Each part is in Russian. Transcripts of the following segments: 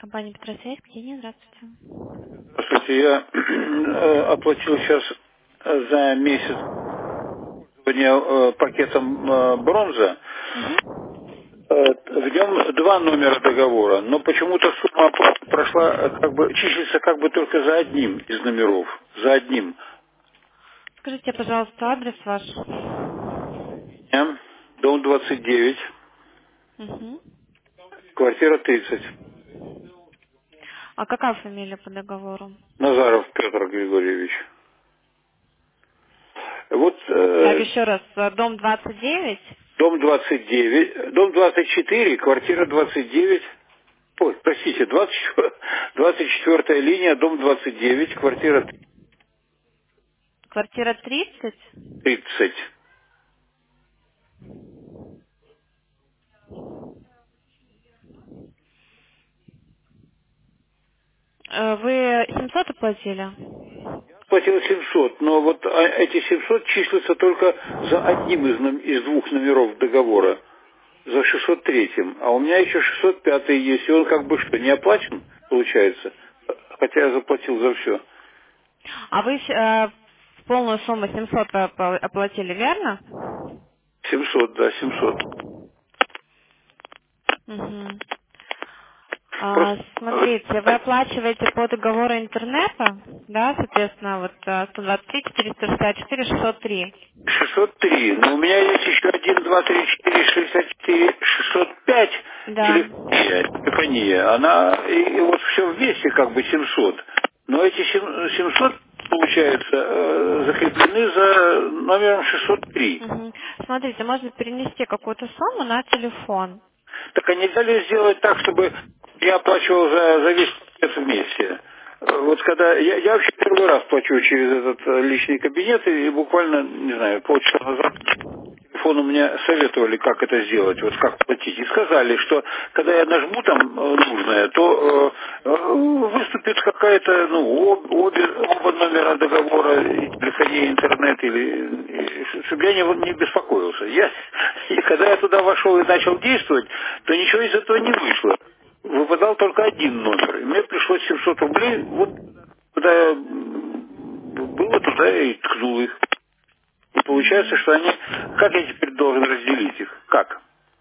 Компания Петросвязь, Ксения, здравствуйте. Здравствуйте, я оплатил сейчас за месяц пакетом бронза. Угу. В нем два номера договора, но почему-то сумма оплаты прошла, числится только за одним из номеров. За одним. Скажите, пожалуйста, адрес ваш. Дом 29, Угу. квартира 30. А какая фамилия по договору? Назаров Петр Григорьевич. Вот Так, еще раз. Дом 29? дом 29, дом 24, квартира 29. Ой, простите, 24 линия, дом 29, квартира Квартира 30? 30. Вы 700 оплатили? Платил 700, но вот эти 700 числятся только за одним из двух номеров договора, за 603-м. А у меня еще 605-й есть, и он что, не оплачен, получается? Хотя я заплатил за все. А вы полную сумму 700 оплатили, верно? 700, да, 700. Угу. Просто, Смотрите, вы оплачиваете по договору интернета, да, соответственно, вот 123, 464, 603. 603. Но у меня есть еще 1, 2, 3, 4, 64, 605 Да. телефония. Она, и вот все вместе 700. Но эти 700, получается, закреплены за номером 603. Мгм. Смотрите, можно перенести какую-то сумму на телефон. Так а нельзя ли сделать так, чтобы я оплачивал за весь пакет вместе? Вот когда я вообще первый раз плачу через этот личный кабинет, и буквально, не знаю, полчаса назад телефон у меня советовали, как это сделать, вот как платить. И сказали, что когда я нажму там нужное, то выступит какая-то, оба номера договора, и телефония, интернет, чтобы я не беспокоился. И когда я туда вошел и начал действовать, то ничего из этого не вышло. Выпадал только один номер. И мне пришлось 700 рублей, вот куда я было, туда я и ткнул их. И получается, Мгм. что они... Как я теперь должен разделить их? Как?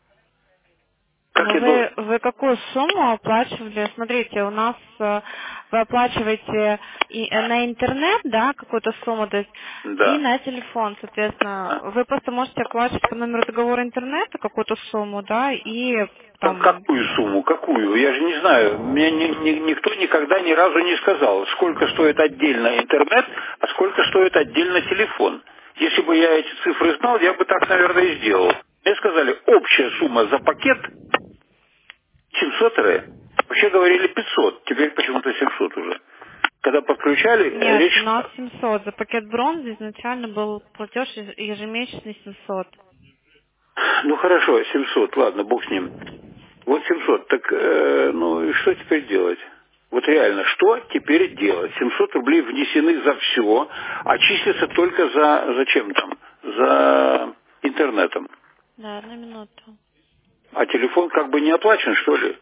Как Но я должен... вы какую сумму оплачивали? Смотрите, у нас вы оплачиваете на интернет, да, какую-то сумму, то есть, и Да. на телефон, соответственно. Вы просто можете оплачивать по номеру договора интернета какую-то сумму, да, и там. Какую сумму? Какую? Я же не знаю. Мне никто никогда ни разу не сказал, сколько стоит отдельно интернет, а сколько стоит отдельно телефон. Если бы я эти цифры знал, я бы так, наверное, и сделал. Мне сказали, общая сумма за пакет 700 ре. Вообще говорили 500, теперь почему-то 700 уже. Когда подключали, Нет, у речь... нас 700. За пакет бронзы изначально был платеж ежемесячный 700. Ну хорошо, 700, ладно, бог с ним. Вот 700, так, и что теперь делать? Вот реально, что теперь делать? 700 рублей внесены за все, а числятся только за чем там? За интернетом. Да, одну минуту. А телефон не оплачен, что ли?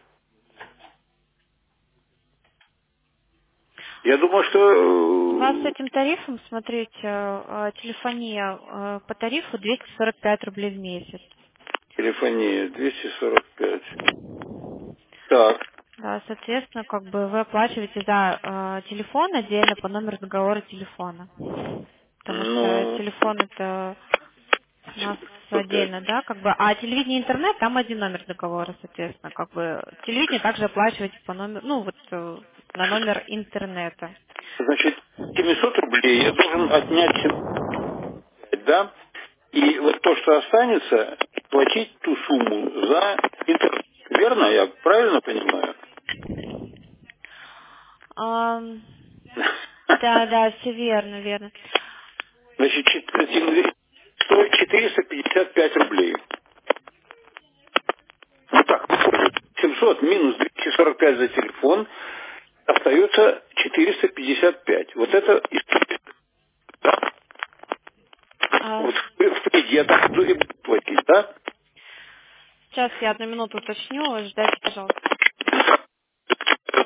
Я думаю, У вас с что этим тарифом, смотрите, телефония по тарифу 245 рублей в месяц. телефония 245. Так. Да, соответственно, вы оплачиваете за телефон отдельно по номеру договора телефона. Потому что Ну, телефон это у нас 745. отдельно, да, а телевидение и интернет, там один номер договора, соответственно, телевидение также оплачиваете по номеру, на номер интернета. Значит, 700 рублей я должен отнять 705, да? И вот то, что останется, платить ту сумму за интернет. Верно? Я правильно понимаю? Ам, да, да, все верно, верно. Значит, стоит 455 рублей. Ну так, выходит. 700 минус 245 за телефон, остается 455. Вот это история. Да? А, Вот впереди я так буду и буду платить, да? сейчас я одну минуту уточню, ждайте, пожалуйста.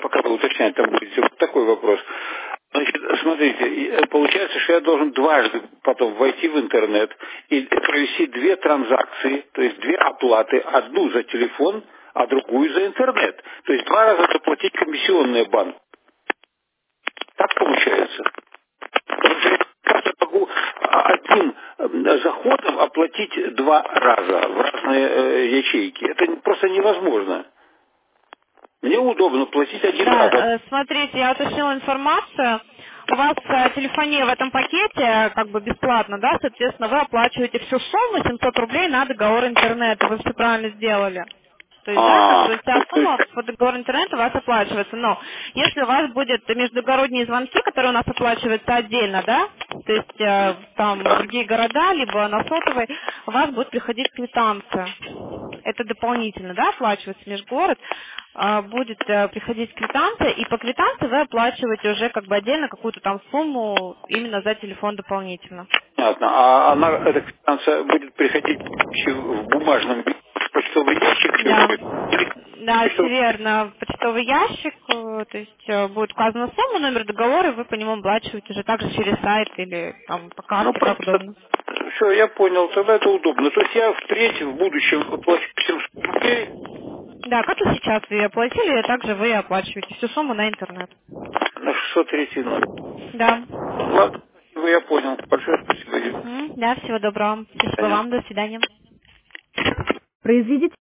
пока вы уточнять там будете, вот такой вопрос. Значит, смотрите, получается, что я должен дважды потом войти в интернет и провести две транзакции, то есть две оплаты, одну за телефон, а другую за интернет. То есть два раза заплатить комиссионные банку. Так получается. Потому что я могу одним заходом оплатить два раза в разные ячейки. Это просто невозможно. Мне удобно платить один раз. Да, смотрите, я уточнила информацию. У вас телефония в этом пакете как бы бесплатно, да, соответственно, вы оплачиваете всю сумму, 700 рублей на договор интернета, вы все правильно сделали. То есть, да, как бы вся сумма по договору интернета у вас оплачивается. Но если у вас будет междугородние звонки, которые у нас оплачиваются отдельно, да, то есть там в другие города, либо на сотовой, у вас будет приходить квитанция. Это дополнительно, да, оплачивается межгород, будет приходить квитанция, и по квитанции вы оплачиваете уже как бы отдельно какую-то там сумму именно за телефон дополнительно. Понятно. А она, эта квитанция будет приходить в бумажном виде, в почтовый ящик? Да, Или да, все верно. Почтовый ящик, то есть будет указана сумма, номер договора, и вы по нему оплачиваете уже также через сайт или там по Ну, карте, как просто, удобно. все, я понял, тогда это удобно. То есть я впредь, в будущем плачу 700 рублей Да, как и сейчас вы оплатили, также вы оплачиваете всю сумму на интернет. на 603 номер. Да. Ладно, спасибо, я понял. Большое спасибо. До Да, всего доброго. Спасибо свидания. вам, до свидания. Произведите